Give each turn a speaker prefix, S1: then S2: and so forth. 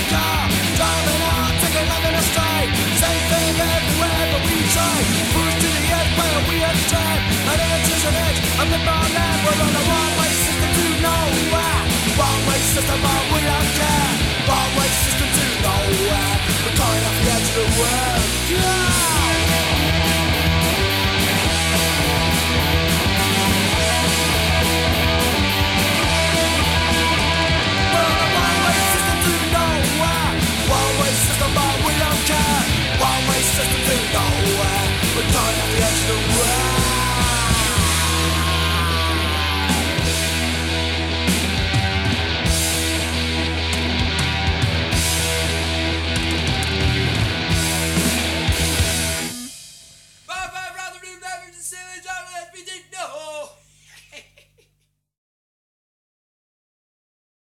S1: car, driving out, taking London astray. Same thing everywhere, but we try. Push to the edge, where we have to try. An edge is an edge, I'm the bar land. We're on a one-way system to nowhere. One-way system, but we